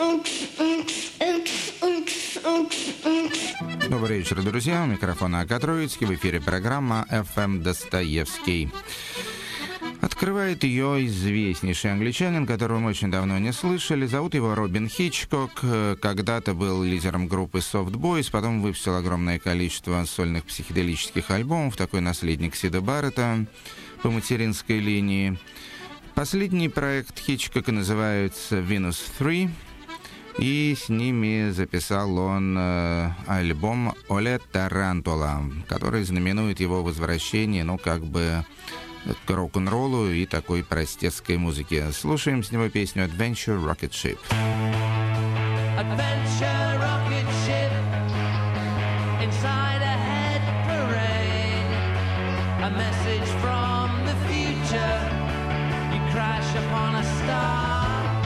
Добрый вечер, друзья. У микрофона Ака Троицкий. В эфире программа «FM Достоевский». Открывает ее известнейший англичанин, которого мы очень давно не слышали. Зовут его Робин Хичкок. Когда-то был лидером группы Soft Boys, потом выпустил огромное количество сольных психоделических альбомов. Такой наследник Сида Баррета по материнской линии. Последний проект Хичкока называется «Venus 3». И с ними записал он альбом «Оле Тарантула», который знаменует его возвращение, к рок-н-роллу и такой простецкой музыке. Слушаем с него песню «Adventure Rocket Ship». Adventure rocket ship inside a head parade. A message from the future. You crash upon a star.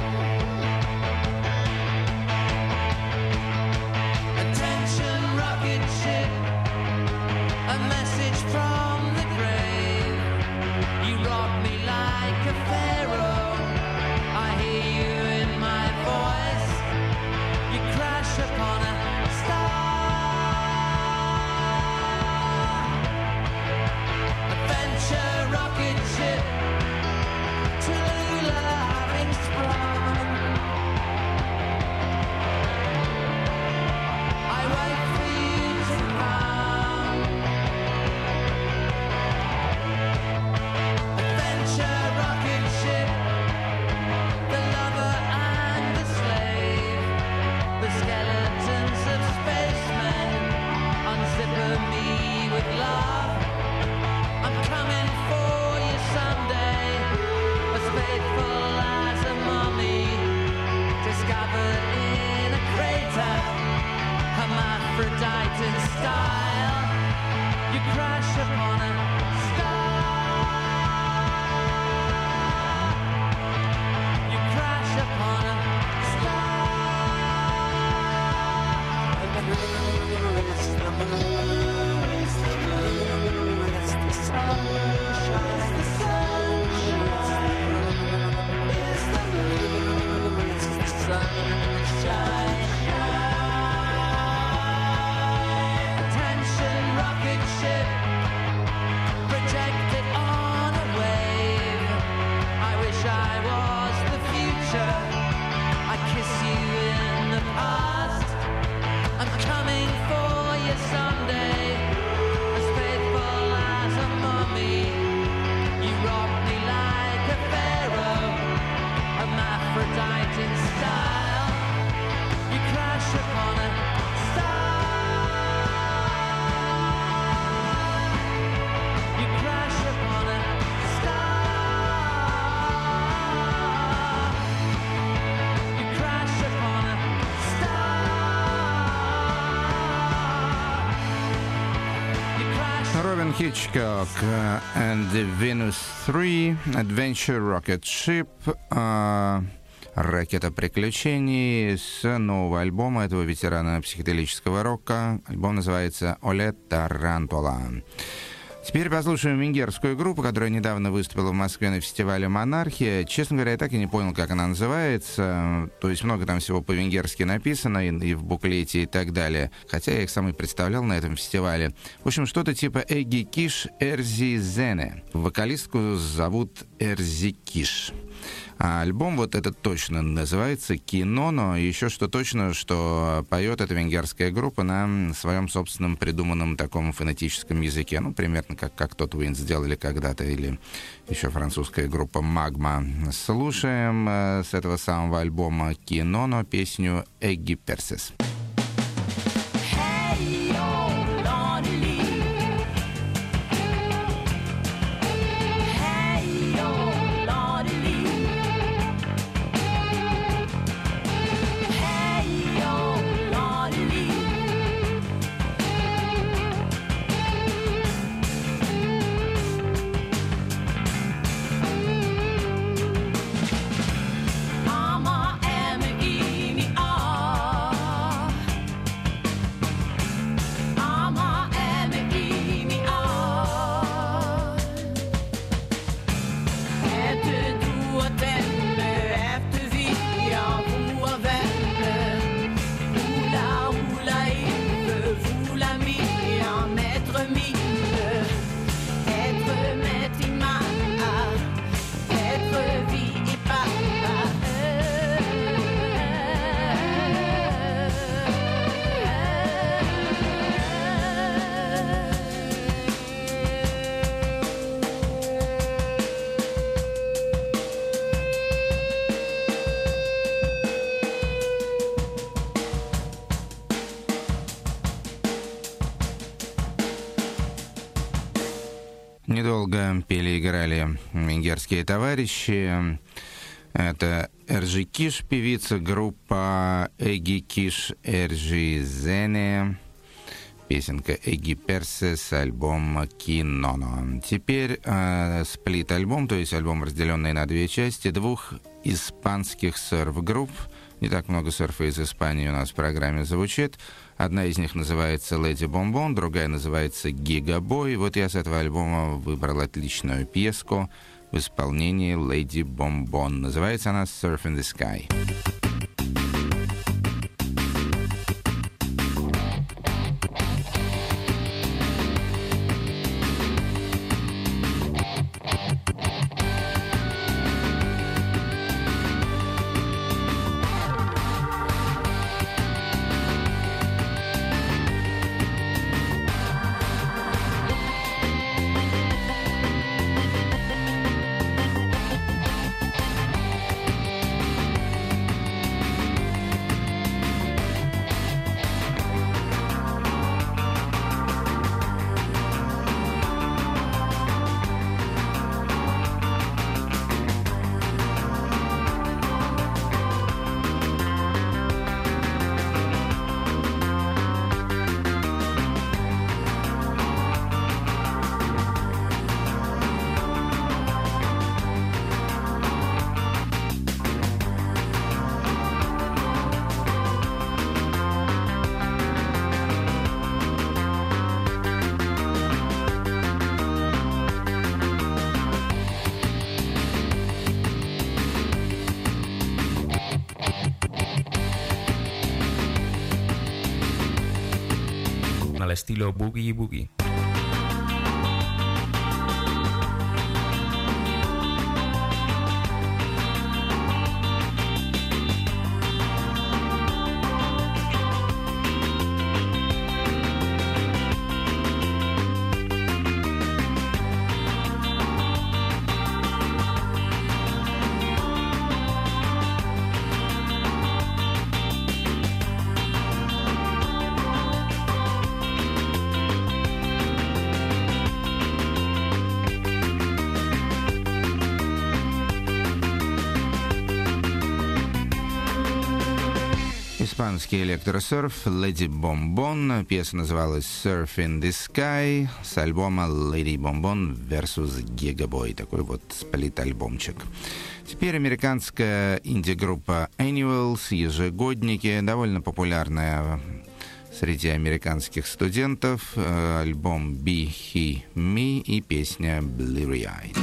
Attention rocket ship. A message from the grave. You rock me like a pharaoh. I hear you in my voice. You crash upon a star. Adventure rocket ship. Tallulah having sprung. I wait for you to come. Adventure rocket ship. The lover and the slave. The skeletons of spacemen unzipper me with love. I'm coming for you someday, as faithful as a mummy, discovered in a crater, hermaphrodite in style. You crash upon a star. You crash upon a star. The moon is the moon is the moon is the sun shines the sun is the moon is the sunshine. Attention rocket ship projected on a wave. I wish I was the future. I kiss you in the past. I'm coming for you someday, as faithful as a mummy. You rock me like a pharaoh, hermaphrodite in style. You crash upon a star. You crash upon a star. You crash upon a star. You crash. Робин Хичкок and the Venus 3, Adventure Rocket Ship, ракета приключений с нового альбома этого ветерана психоделического рока. Альбом называется «Оле Тарантула». Теперь послушаем венгерскую группу, которая недавно выступила в Москве на фестивале «Монархия». Честно говоря, я так и не понял, как она называется. То есть много там всего по-венгерски написано и в буклете и так далее. Хотя я их сам и представлял на этом фестивале. В общем, что-то типа «Эгги Киш Эрзи Зене». Вокалистку зовут Эрзи Киш. А альбом вот этот точно называется «Киноно». И еще что точно, что поет эта венгерская группа на своем собственном придуманном таком фонетическом языке. Ну, примерно как тот Уинс сделали когда-то, или еще французская группа «Магма». Слушаем с этого самого альбома «Киноно» песню «Эгги Персес». Ama em ini долго пели и играли венгерские товарищи. Это Эржи Киш, певица, группа Эги Киш Эржи Зене, песенка Эги Персе с альбома Киноно. Теперь сплит-альбом, то есть альбом, разделенный на две части, двух испанских серф-групп. Не так много серфа из Испании у нас в программе звучит. Одна из них называется «Леди Бомбон», другая называется «Гигабой». Вот я с этого альбома выбрал отличную пьеску в исполнении «Леди Бомбон». Называется она «Surf in the Sky». Al estilo Boogie Boogie. Испанский электросерф «Lady Bombon». Песня называлась «Surf in the Sky» с альбома «Lady Bombon vs. Gigaboy». Такой вот сплит-альбомчик. Теперь американская инди-группа Annuals, ежегодники, довольно популярная среди американских студентов. Альбом «Be He Me» и песня «Bleary Eyed».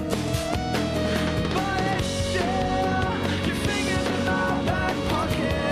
Your fingers in my back pocket.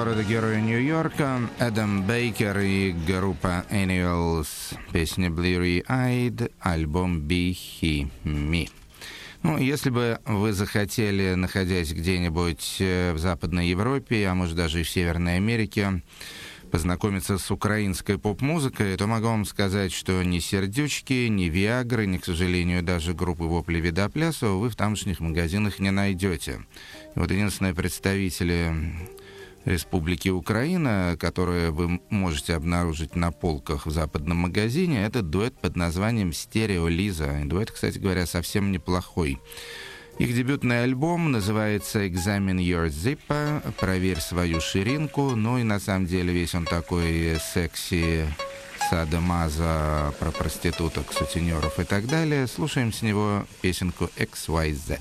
города-героя Нью-Йорка, Эдам Бейкер и группа Annuals, песня Bleary Eyed, альбом Be He Me. Ну, если бы вы захотели, находясь где-нибудь в Западной Европе, а может даже и в Северной Америке, познакомиться с украинской поп-музыкой, то могу вам сказать, что ни «Сердючки», ни «Виагры», ни, к сожалению, даже группы «Вопли Видоплясова» вы в тамошних магазинах не найдете. И вот единственные представители Республики Украина, которые вы можете обнаружить на полках в западном магазине, это дуэт под названием «Стерео Лиза». Дуэт, кстати говоря, совсем неплохой. Их дебютный альбом называется «Examine Your Zipper», «Проверь свою ширинку». Ну и на самом деле весь он такой секси, садо-мазо, про проституток, сутенеров и так далее. Слушаем с него песенку «XYZ».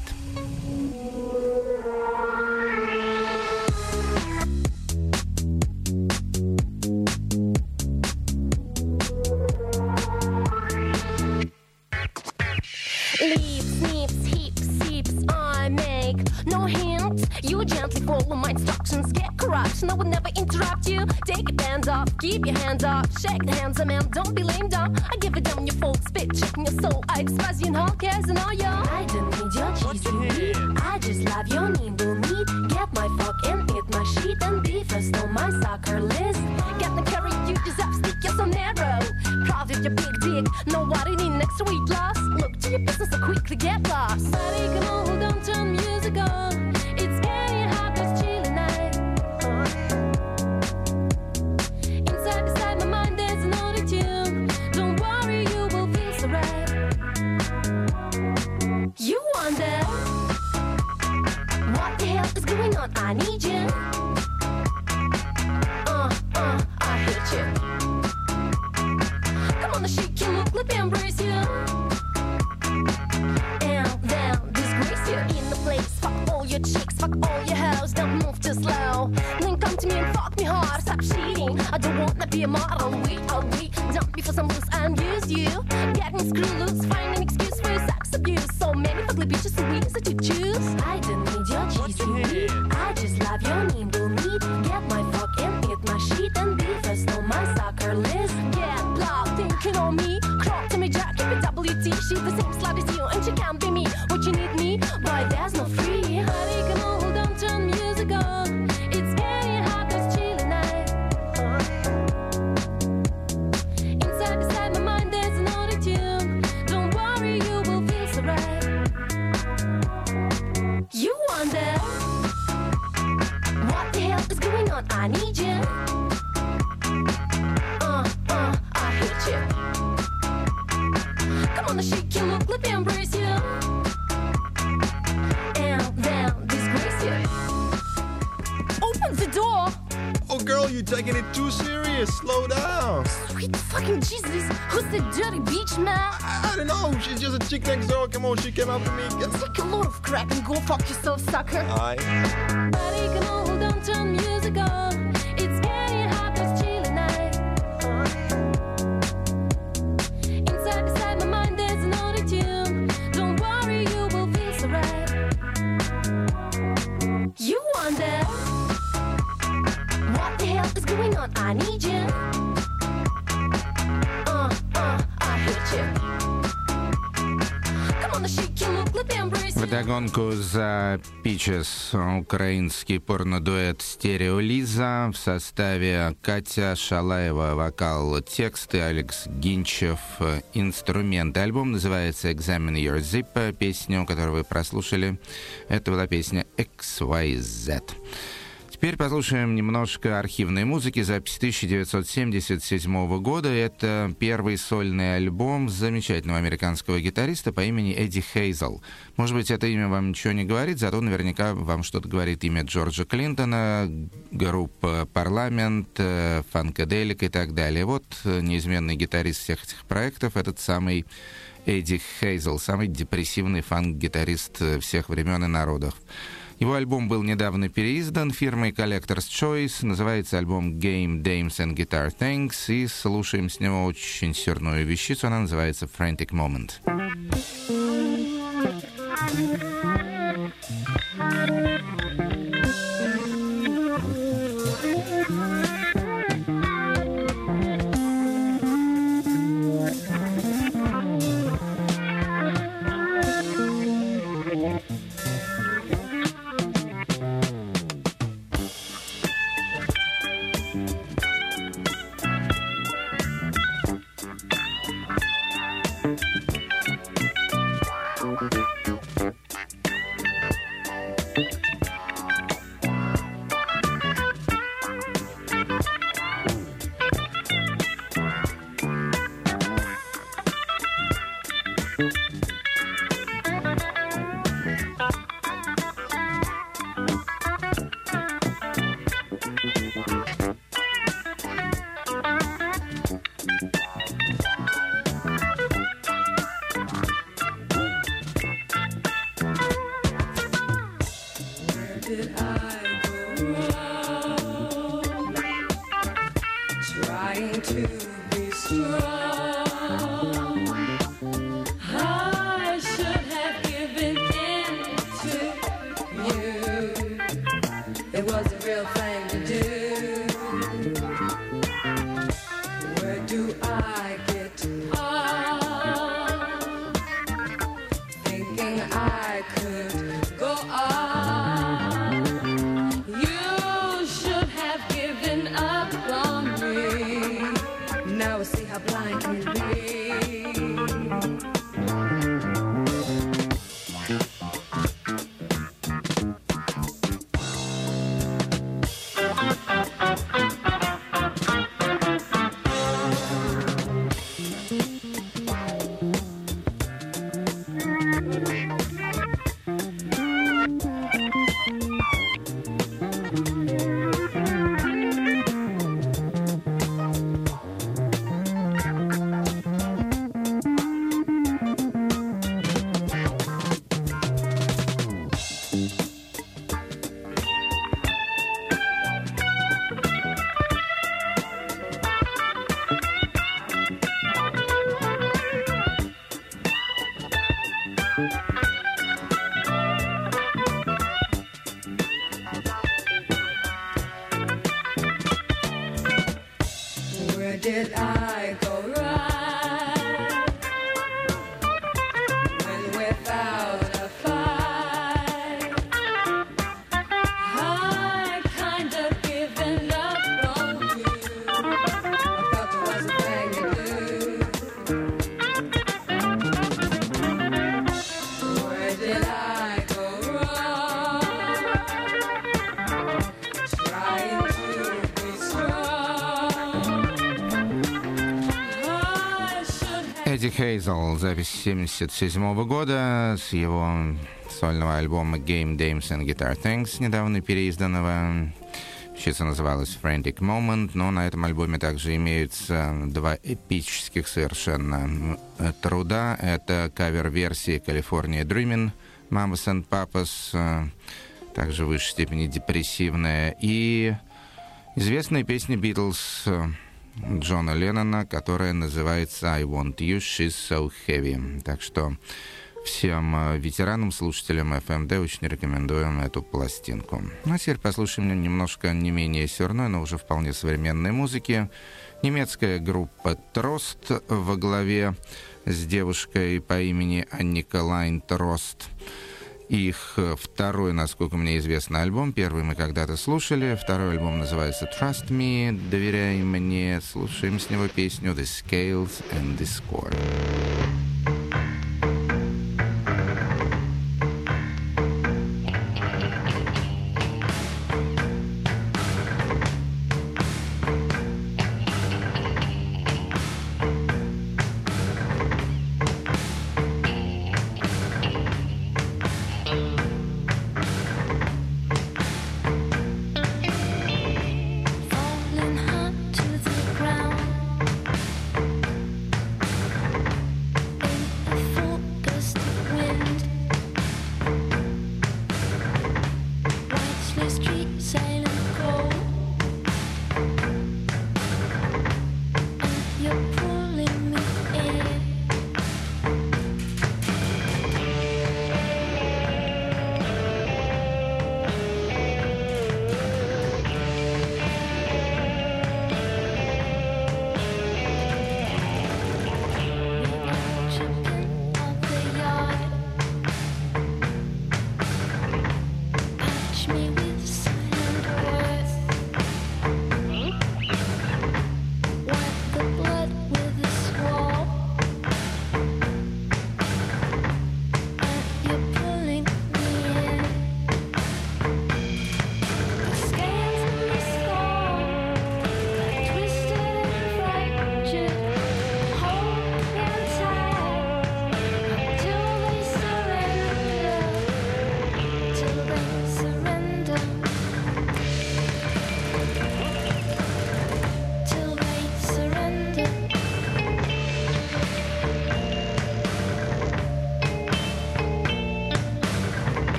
Follow my instructions, get corruption. I will never interrupt you. Take your hands off, keep your hands off. Shake the hands of man, don't be lame dumb. I give a damn your fault, spit checking your soul. I despise you and all cares and all your. I don't need your cheesy meat. I just love your nimble meat. Get my fuck and eat my shit and be first on my soccer list. Get the carry you deserve, stick you're so narrow. Proud of your big dick, nobody need extra weight loss. Look to your business so quickly get lost. Body can hold on, turn music on. It's getting hot. I need you. I hate you. Come on, shake you, look, let me embrace you. And then disgrace you. In the place, fuck all your chicks, fuck all your hoes. Don't move too slow. Then come to me and fuck me hard. Stop cheating. I don't wanna be a model. I'll wait. Dump me for some loose and use you. Get me screw loose. Find an excuse for your sex abuse. So many ugly bitches so easy to choose. I don't need your cheesy. I just love your nimble meat. Get my fuck and eat my shit and be first on my soccer list. Get blocked, thinking on me. Crop to me, Jack, keep it WT. She's the same slut as you and she can't be me. What you need me? Boy, there's no free. Honey, come on, hold on, turn music on. It's getting hot, this chilly night. Inside my mind, there's an auto-tune. Don't worry, you will feel so right. You wonder what the hell is going on? I need you. I hate you. Come on, shake you, look, let me embrace you. And then disgrace you. Open the door. Oh, girl, you're taking it too serious. Slow down. Sweet fucking Jesus. Who's the dirty bitch, man? I don't know. She's just a chick next door. Come on, she came after me. Take a load of crap and go fuck yourself, sucker. Aye. Body can hold on, turn music on. It's getting hot, this chilly night. Inside my mind, there's an auto-tune. Don't worry, you will feel so right. You wonder what the hell is going on? I need you. I hate you. Come on, shake you, look, let me embrace you. Вдогонку за Peaches украинский порнодуэт «Стерео Лиза» в составе Катя Шалаева, вокал, тексты, Алекс Гинчев, инструменты. Альбом называется «Examine Your Zipper», песню, которую вы прослушали. Это была песня «XYZ». Теперь послушаем немножко архивной музыки, записи 1977 года. Это первый сольный альбом замечательного американского гитариста по имени Эдди Хейзел. Может быть, это имя вам ничего не говорит, зато наверняка вам что-то говорит имя Джорджа Клинтона, группа «Парламент», «Фанкаделик» и так далее. Вот неизменный гитарист всех этих проектов, этот самый Эдди Хейзел, самый депрессивный фанк-гитарист всех времен и народов. Его альбом был недавно переиздан фирмой Collector's Choice. Называется альбом Game, Dames and Guitar Things. И слушаем с него очень серную вещицу. Она называется Frantic Moment. Did I go right when without a fight I kind of given up on you? I felt it was a thing to do. Where did I go wrong? Trying to be strong. Эдди Хейзел, запись 1977 года с его сольного альбома Game Dames and Guitar Things, недавно переизданного. Вещица называлась Frantic Moment, но на этом альбоме также имеются два эпических совершенно труда. Это кавер-версии California Dreamin', Mamas and Papas, также в высшей степени депрессивная, и известная песня Битлз Джона Леннона, которая называется «I Want You, She's So Heavy». Так что всем ветеранам, слушателям FMD очень рекомендуем эту пластинку. Ну а теперь послушаем немножко не менее сёрной, но уже вполне современной музыки. Немецкая группа Трост во главе с девушкой по имени Анника Лайн Трост. Их второй, насколько мне известно, альбом. Первый мы когда-то слушали. Второй альбом называется Trust Me, доверяй мне. Слушаем с него песню The Scales and Discord. Falling hard to the ground.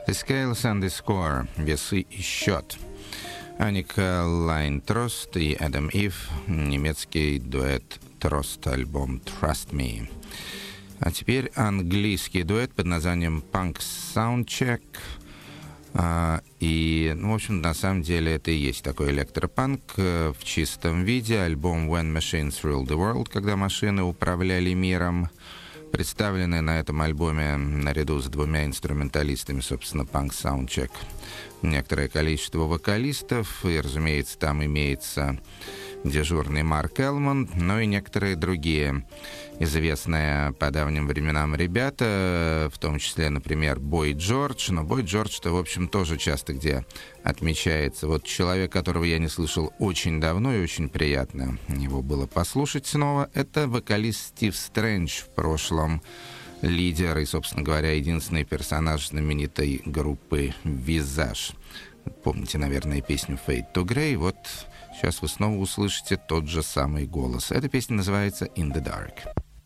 The Scales and the Score. Весы и счет. Аника Лайн-Трост и Адам Ив. Немецкий дуэт Трост, альбом Trust Me. А теперь английский дуэт под названием Punk Soundcheck. И, в общем, на самом деле это и есть такой электропанк в чистом виде. Альбом When Machines Ruled the World, когда машины управляли миром. Представлены на этом альбоме наряду с двумя инструменталистами, собственно, Punk Soundcheck. Некоторое количество вокалистов, и, разумеется, там имеется дежурный Марк Элмонд, но и некоторые другие известные по давним временам ребята, в том числе, например, Бой Джордж. Но Бой Джордж-то, в общем, тоже часто где отмечается. Вот человек, которого я не слышал очень давно и очень приятно его было послушать снова, это вокалист Стив Стрэндж, в прошлом лидер и, собственно говоря, единственный персонаж знаменитой группы «Визаж». Помните, наверное, песню «Fade to Grey». Вот сейчас вы снова услышите тот же самый голос. Эта песня называется «In the Dark».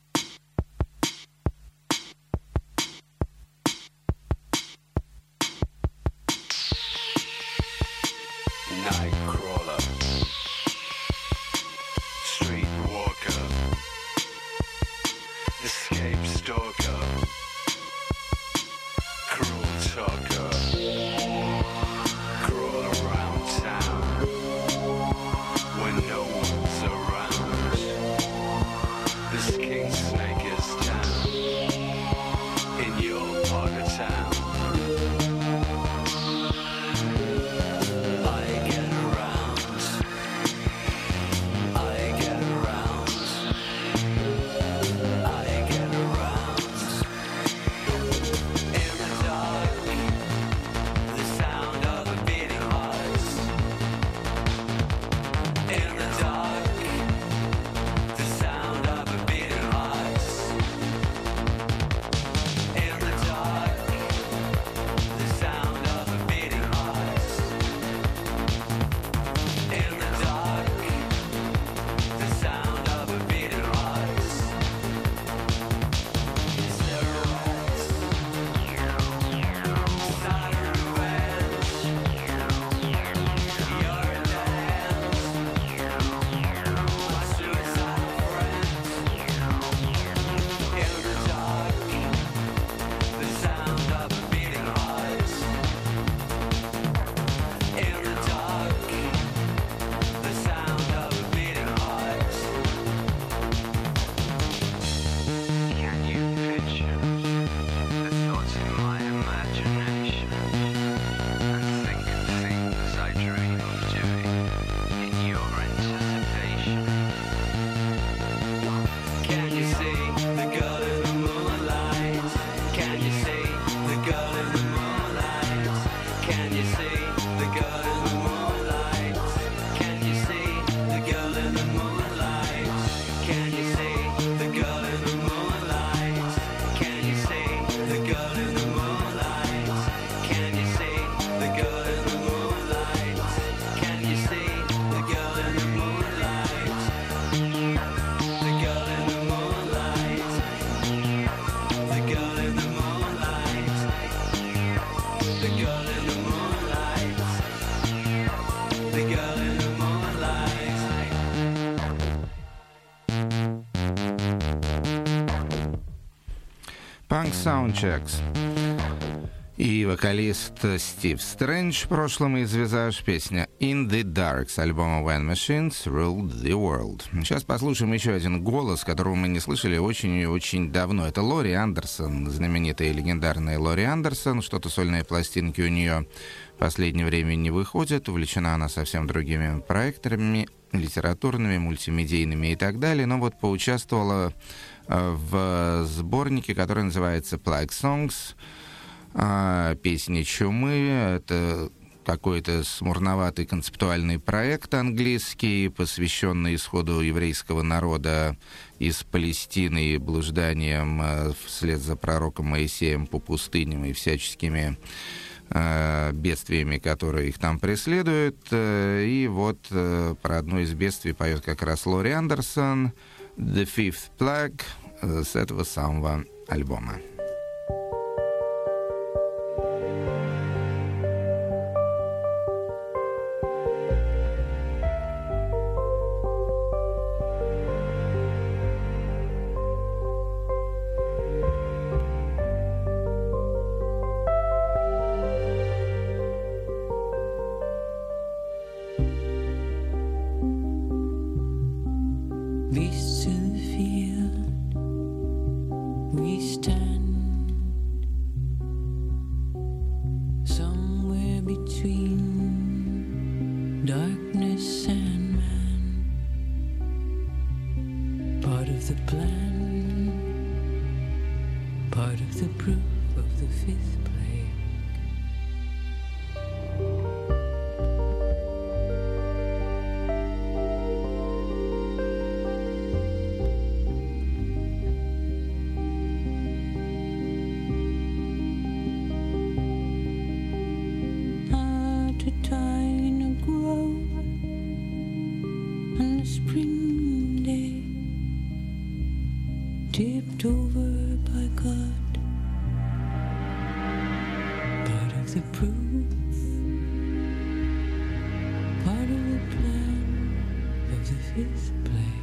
Nightcrawler, streetwalker, escape stalker, cruel talker, crawl around town when no one's around. This king snake is down in your part of town. Punk Soundchecks и вокалист Стив Стрэндж, в прошлом из «Визаж», песня «In the Dark» с альбома When Machines Ruled the World. Сейчас послушаем еще один голос, которого мы не слышали очень и очень давно. Это Лори Андерсон, знаменитая и легендарная Лори Андерсон. Что-то сольные пластинки у нее в последнее время не выходят. Увлечена она совсем другими проектами, литературными, мультимедийными и так далее. Но вот поучаствовала в сборнике, который называется Plague Songs, песни чумы. Это какой-то смурноватый концептуальный проект английский, посвященный исходу еврейского народа из Палестины и блужданиям вслед за пророком Моисеем по пустыням и всяческими бедствиями, которые их там преследуют. И вот про одно из бедствий поет как раз Лори Андерсон, «The Fifth Plague», с этого самого альбома. part of the plan, part of the proof of the fifth plague. At a tiny grove on a spring day, tipped over by God, part of the proof, part of the plan of the fifth plague.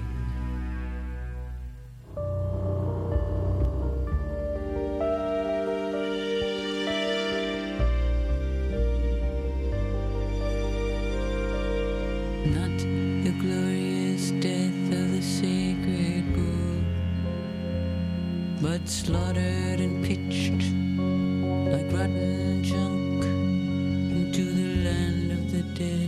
Not the glorious death of the sacred bull, but slaughtered and pitched like rotten junk into the land of the dead,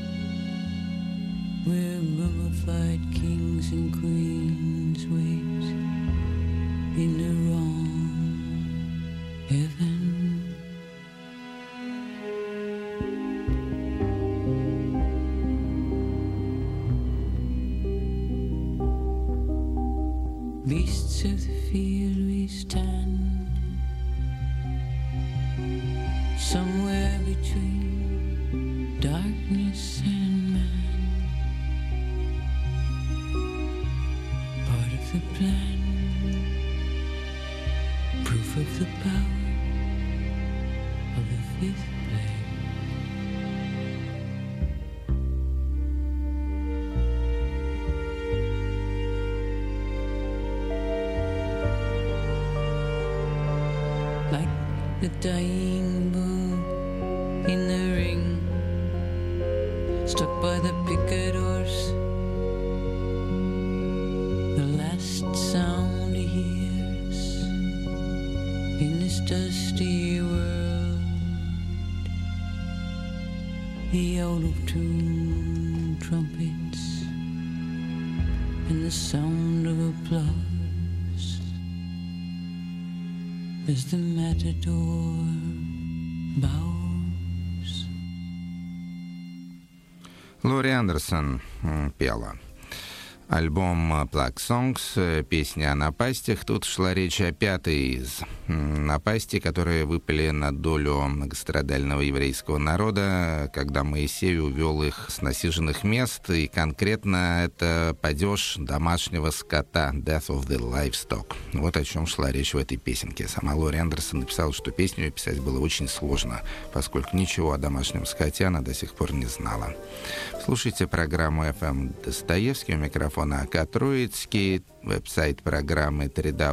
where mummified kings and queens wait in the wrong heaven. Beasts of the field we stand, somewhere between darkness and man, part of the plan, proof of the power of the fifth plague. Like the dying bull in the ring, stuck by the picket horse, the last sound he hears in this dusty world, the out-of-tune trumpets and the sound of applause as the matador bows. Лори Андерсон пела. Альбом Plague Songs, песня о напастях. Тут шла речь о пятой из напастей, которые выпали на долю многострадального еврейского народа, когда Моисей увел их с насиженных мест, и конкретно это падеж домашнего скота, Death of the Livestock. Вот о чем шла речь в этой песенке. Сама Лори Андерсон написала, что песню писать было очень сложно, поскольку ничего о домашнем скоте она до сих пор не знала. Слушайте программу FM Достоевский, у микрофона Ака Троицкий, веб-сайт программы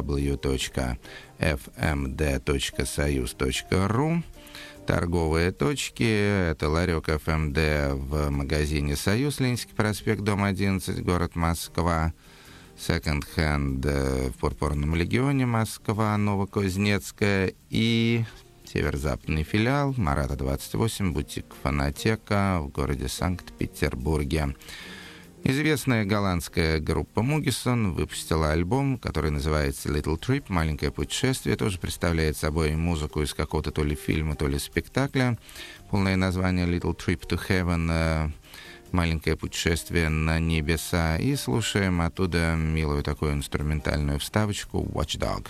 www.fmd.soyuz.ru, торговые точки, это ларек ФМД в магазине «Союз», Ленинский проспект, дом 11, город Москва, Second Hand в Пурпурном легионе, Москва, Новокузнецкая, и северо-западный филиал, Марата 28, бутик «Фонотека» в городе Санкт-Петербурге. Известная голландская группа Мугисон выпустила альбом, который называется Little Trip, маленькое путешествие, тоже представляет собой музыку из какого-то то ли фильма, то ли спектакля. Полное название Little Trip to Heaven, маленькое путешествие на небеса. И слушаем оттуда милую такую инструментальную вставочку Watchdog.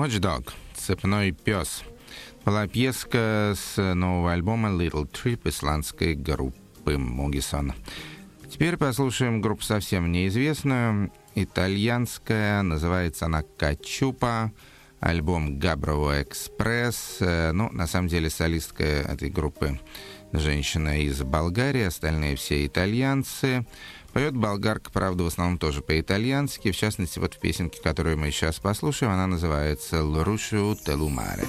Watchdog, цепной пес. Была пьеска с нового альбома Little Trip исландской группы Мугисон. Теперь послушаем группу совсем неизвестную, итальянская, называется она «Качупа», альбом «Габрово Экспресс». Ну, на самом деле, солистка этой группы женщина из Болгарии, остальные все итальянцы. Поет болгарка, правда, в основном тоже по-итальянски. В частности, вот в песенке, которую мы сейчас послушаем, она называется «Лрушу телумаре».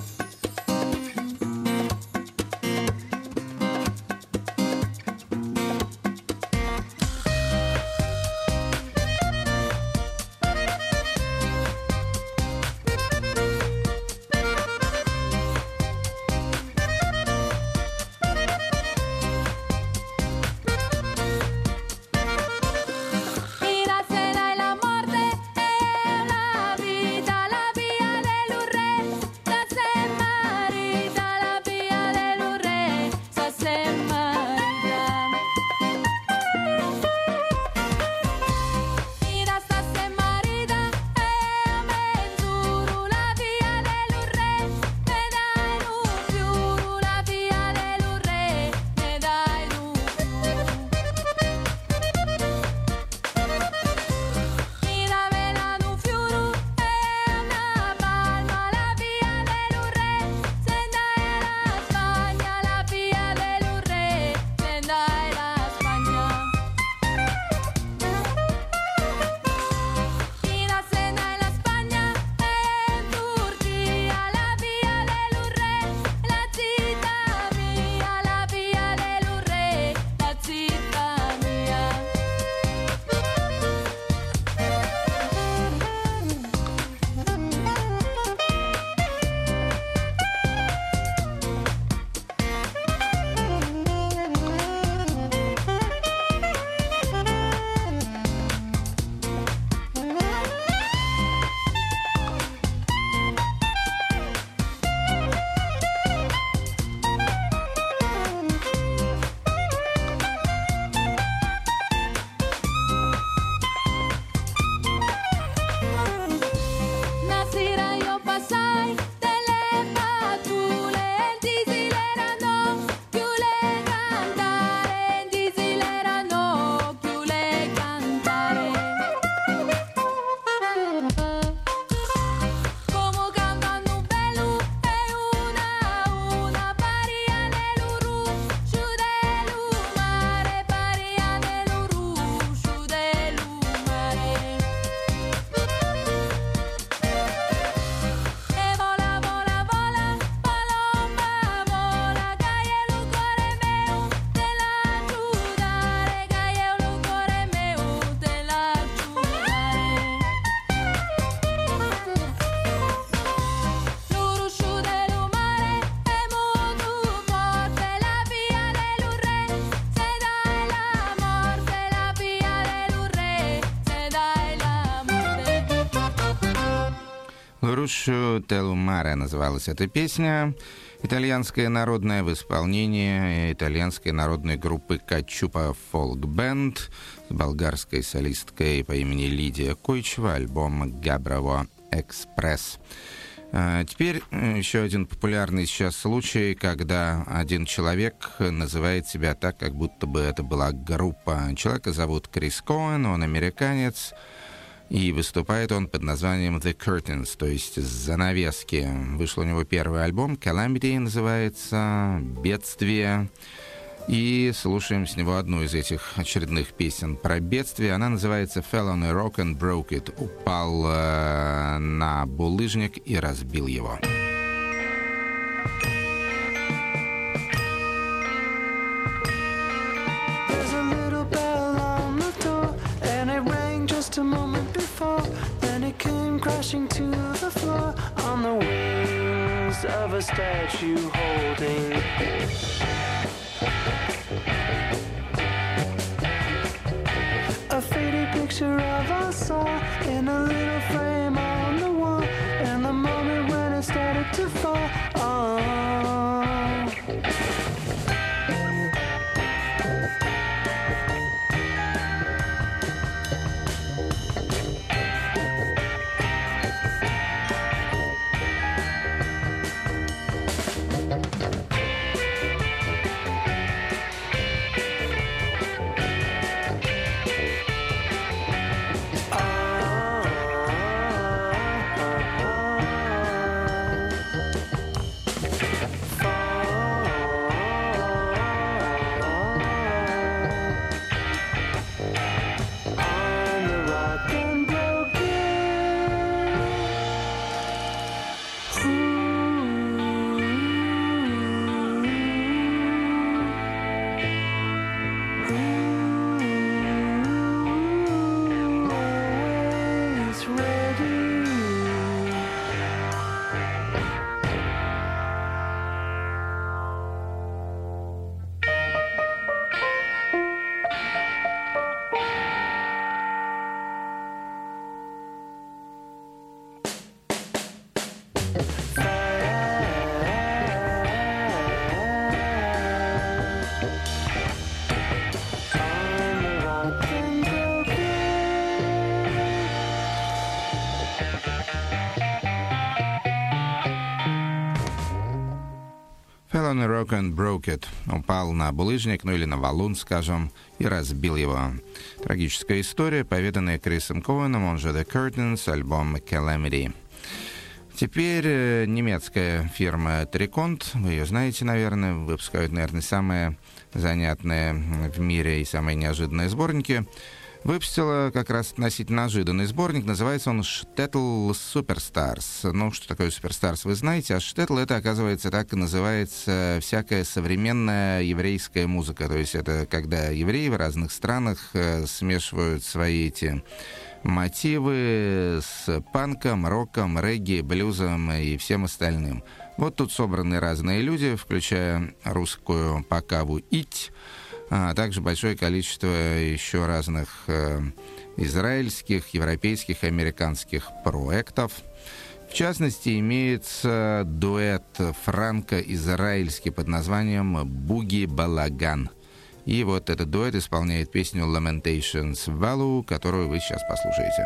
La cena e la morte e la vita, la via dell'urre, sa se marita, la via dell'urre, sa se marita. Ida sta se marita e a mezzuru, la via dell'urre, ne dai nu fiuru, la via dell'urre, ne dai nu fiuru. Ida vela d'un fiuru e una palma, la via dell'urre, senda e la Spagna, la via dell'urre, senda e la Spagna. Ida senda e la Spagna e Turchia, la via dell'urre, la città mia, la via dell'urre, la città mia. Una sera io passai delle fattule e desiderano più le cantare, desiderano più le cantare. Come cantano bello e una paria nell'uru, giù dell'umare, paria nell'uru, giù dell'umare. E vola, vola, vola, paloma, vola, che è il cuore mio, te l'aiutare, che è il cuore mio, te l'aiutare. L'urusciu dell'umare è molto forte, la via dell'urre, se dai la morte, la via dell'urre, se dai la morte. «Лрушу телумаре» называлась эта песня. Итальянская народная в исполнении итальянской народной группы «Качупа Фолк Бенд» с болгарской солисткой по имени Лидия Койчева, альбом «Габрово Экспресс». Теперь еще один популярный сейчас случай, когда один человек называет себя так, как будто бы это была группа. Человека зовут Крис Коэн, он американец, и выступает он под названием The Curtains, то есть занавески. Вышел у него первый альбом, Calamity называется, «Бедствие». И слушаем с него одну из этих очередных песен про бедствие. Она называется «Fell on a rock and broke it». Упал на булыжник и разбил его. There's a little bell on the door, and it rang just a moment before. Then it came crashing to the floor on the wings of a statue holding a faded picture of us all in a little frame on the wall. And the moment when it started to fall, on a rock and broke it. Упал на булыжник, ну или на валун, скажем, и разбил его. Трагическая история, поведанная Крисом Коуэном, он же The Curtains, альбом Calamity. Теперь немецкая фирма Триконт, вы ее знаете, наверное, выпускают, наверное, самые занятные в мире и самые неожиданные сборники. Выпустила как раз относительно неожиданный сборник, называется он «Штеттл Суперстарс». Ну, что такое Суперстарс, вы знаете, а Штеттл — это, оказывается, так и называется всякая современная еврейская музыка. То есть это когда евреи в разных странах смешивают свои эти мотивы с панком, роком, регги, блюзом и всем остальным. Вот тут собраны разные люди, включая русскую покаву «Ить», а также большое количество еще разных израильских, европейских и американских проектов. В частности, имеется дуэт франко-израильский под названием «Буги Балаган». И вот этот дуэт исполняет песню «Lamentations Value», которую вы сейчас послушаете.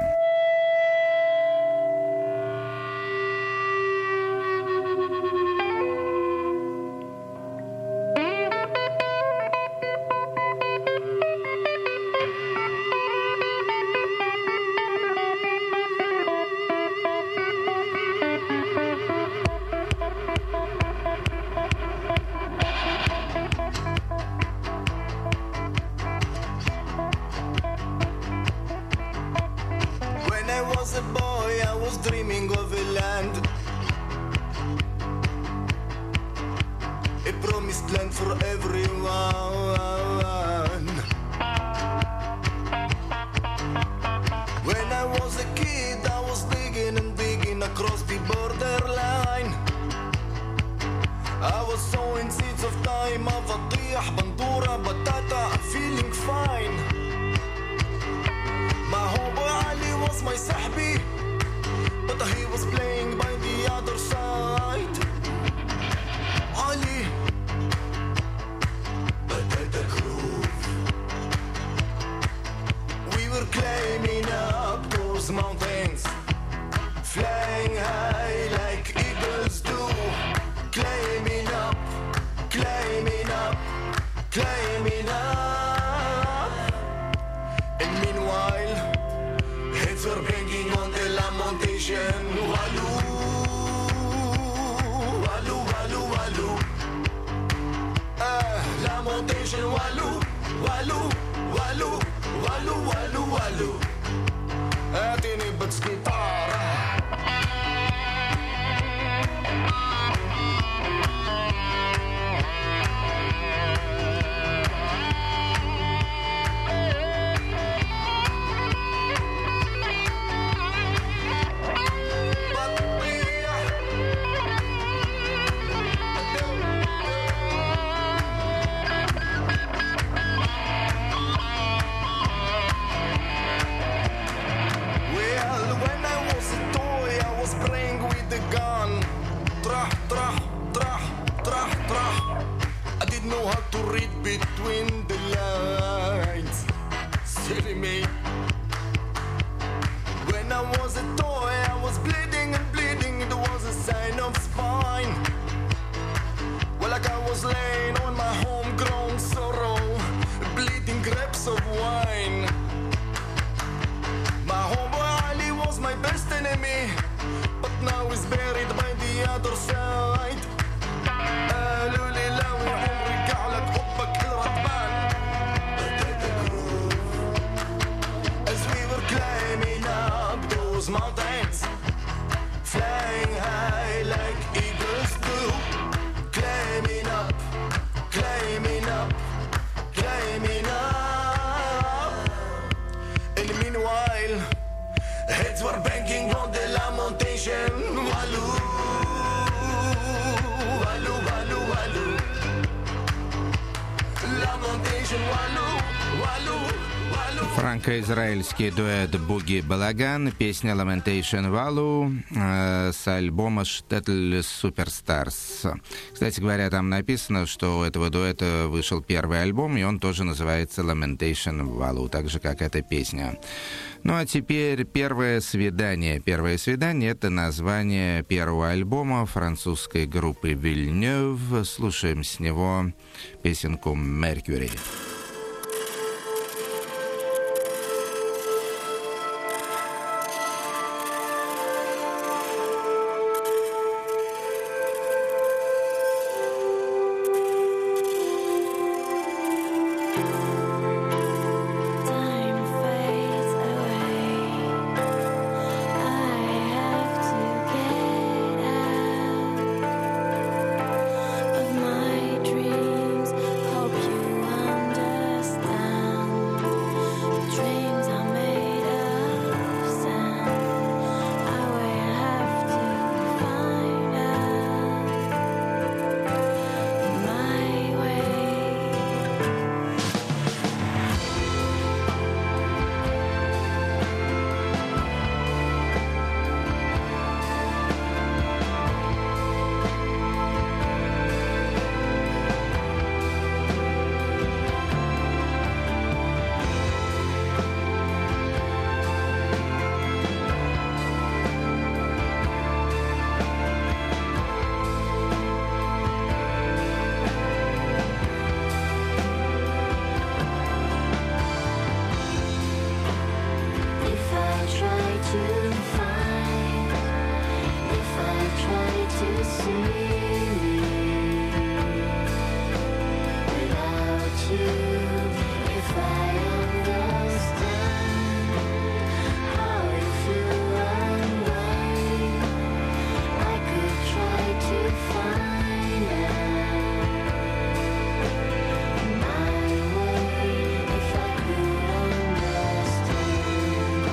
Франко-израильский дуэт «Буги Балаган», песня «Lamentation Валу» с альбома «Штетль Суперстарс». Кстати говоря, там написано, что у этого дуэта вышел первый альбом, и он тоже называется «Lamentation Валу», так же, как эта песня. Ну а теперь «Первое свидание». «Первое свидание» — это название первого альбома французской группы «Villeneuve». Слушаем с него песенку «Mercury». Time fades away. I have to get out of my dreams. Hope you understand. Dreams are made of sand. I will have to find out my way. If I try to find, if I try to see without you, if I understand how you feel and why, I could try to find out my way if I could understand.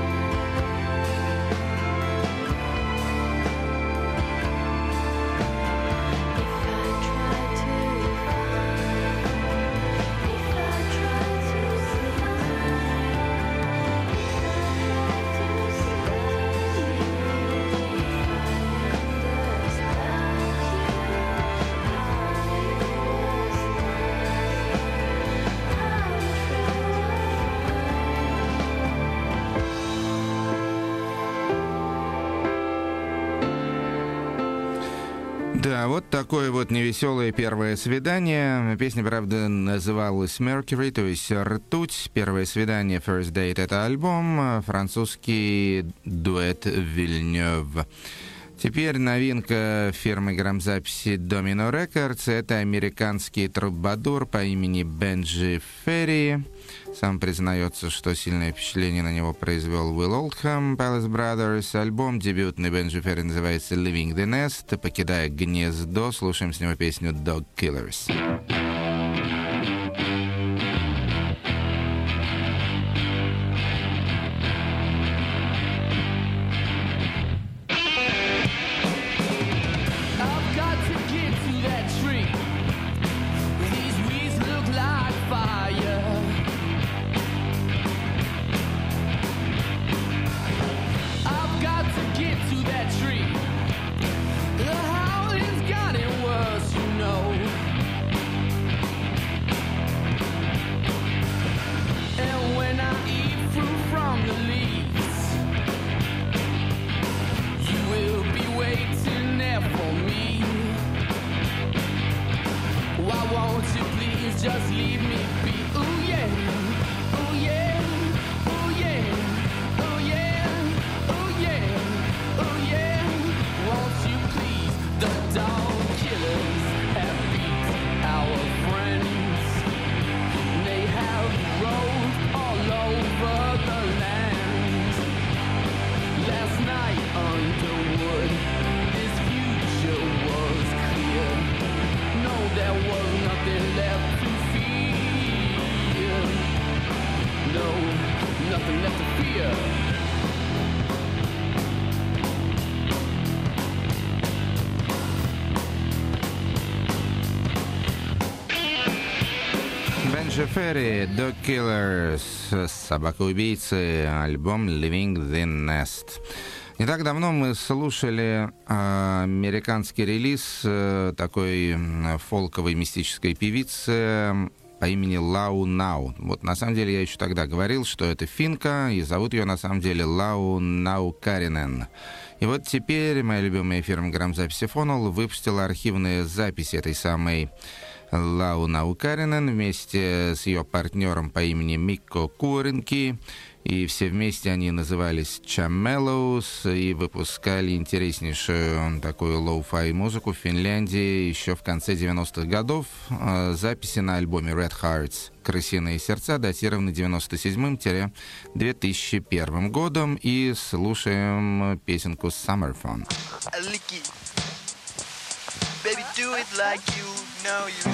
Да, вот такое вот невеселое первое свидание. Песня, правда, называлась Mercury, то есть «Ртуть». Первое свидание, First Date — это альбом, французский дуэт Villeneuve. Теперь новинка фирмы грамзаписи Domino Records. Это американский трубадур по имени Бенджи Ферри. Сам признается, что сильное впечатление на него произвел Уилл Олдхэм, Palace Brothers. Альбом дебютный Бенджи Ферри называется «Leaving the Nest», «Покидая гнездо». Слушаем с него песню «Dog Killers». I've got to get to that tree. These weeds look like fire. I've got to get to that tree. The howling's got it worse, you know. And when I eat fruit from the leaves, you will be waiting there for me. Why won't you please just leave me be? Ooh yeah, ooh yeah, ooh yeah, ooh yeah, ooh yeah, ooh yeah. Won't you please? The dog killers have beat our friends. They have rolled all over the land. Last night Underwood, this future was clear. No, there was nothing left to fear. Джорджа Ферри, Dog Killers, собака-убийцы, альбом Living the Nest. Не так давно мы слушали американский релиз такой фолковой мистической певицы по имени Лау Нау. Вот на самом деле я еще тогда говорил, что это финка, и зовут ее на самом деле Лау Наукаринен. И вот теперь моя любимая фирма грамзаписи Фонол выпустила архивные записи этой самой Лау Наукаринен вместе с ее партнером по имени Микко Куоринки. И все вместе они назывались Chamellows и выпускали интереснейшую такую лоу-фай музыку в Финляндии еще в конце 90-х годов. Записи на альбоме Red Hearts «Крысиные сердца» датированы 97-2001 годом. И слушаем песенку Summer Fun. Baby, do it like you know you do.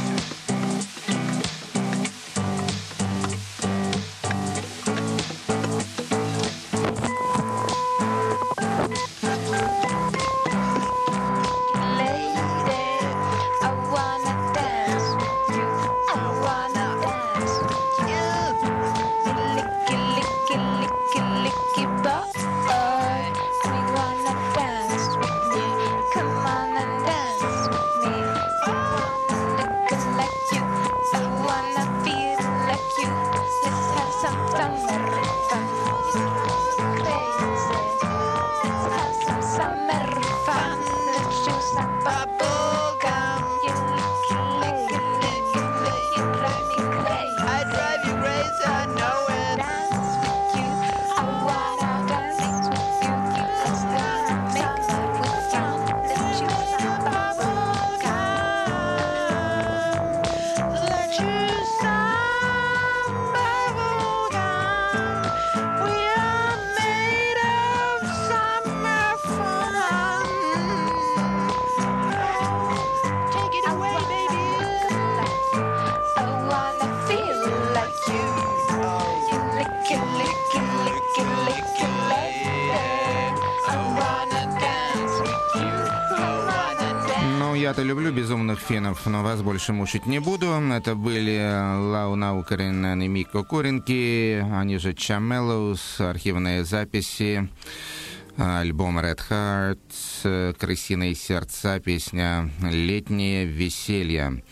Я-то люблю безумных финнов, но вас больше мучить не буду. Это были Лау Наукаринен и Микко Куоринки, они же Chamellows, архивные записи, альбом Red Hearts, «Крысиные сердца», песня «Летнее веселье».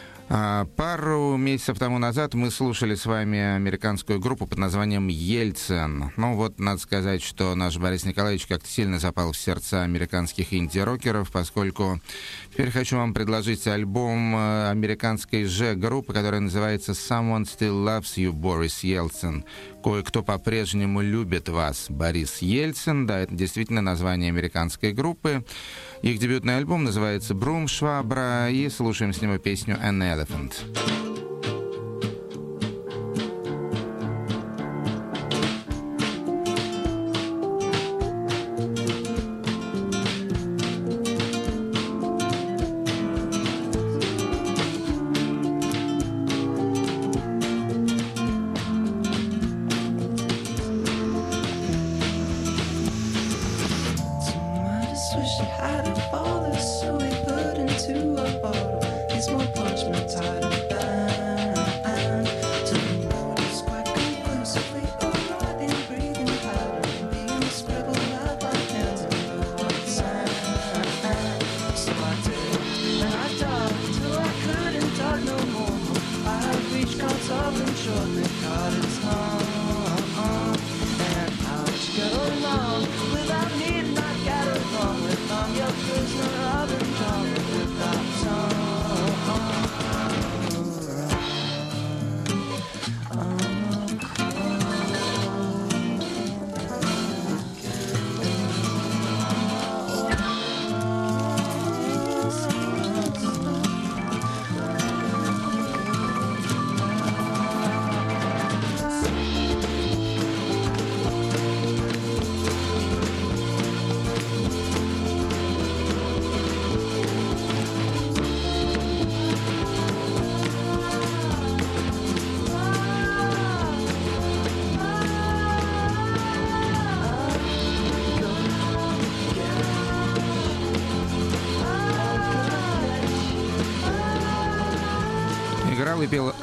Пару месяцев тому назад мы слушали с вами американскую группу под названием «Ельцин». Ну вот, надо сказать, что наш Борис Николаевич как-то сильно запал в сердца американских инди-рокеров, поскольку теперь хочу вам предложить альбом американской же группы, которая называется «Someone Still Loves You, Boris Yeltsin». «Кое-кто по-прежнему любит вас, Борис Ельцин». Да, это действительно название американской группы. Их дебютный альбом называется «Брум Швабра», и слушаем с него песню «An Elephant».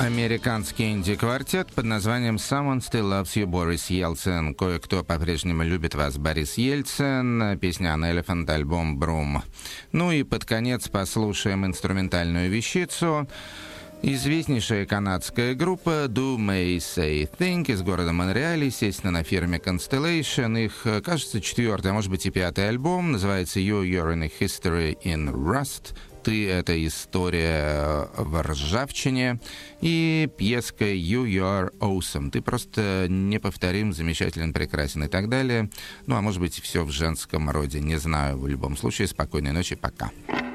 Американский инди-квартет под названием «Someone Still Loves You» Борис Ельцин. Кое-кто по-прежнему любит вас, Борис Ельцин. Песня «On Elephant», альбом «Брум». Ну и под конец послушаем инструментальную вещицу. Известнейшая канадская группа Do May Say Think из города Монреаль, естественно, на фирме Constellation. Их, кажется, 4-й, а может быть и 5-й альбом. Называется You're in a History in Rust. «Ты» — это история в ржавчине. И пьеска «You Are Awesome». Ты просто неповторим, замечателен, прекрасен и так далее. Ну, а может быть, все в женском роде. Не знаю. В любом случае, спокойной ночи. Пока.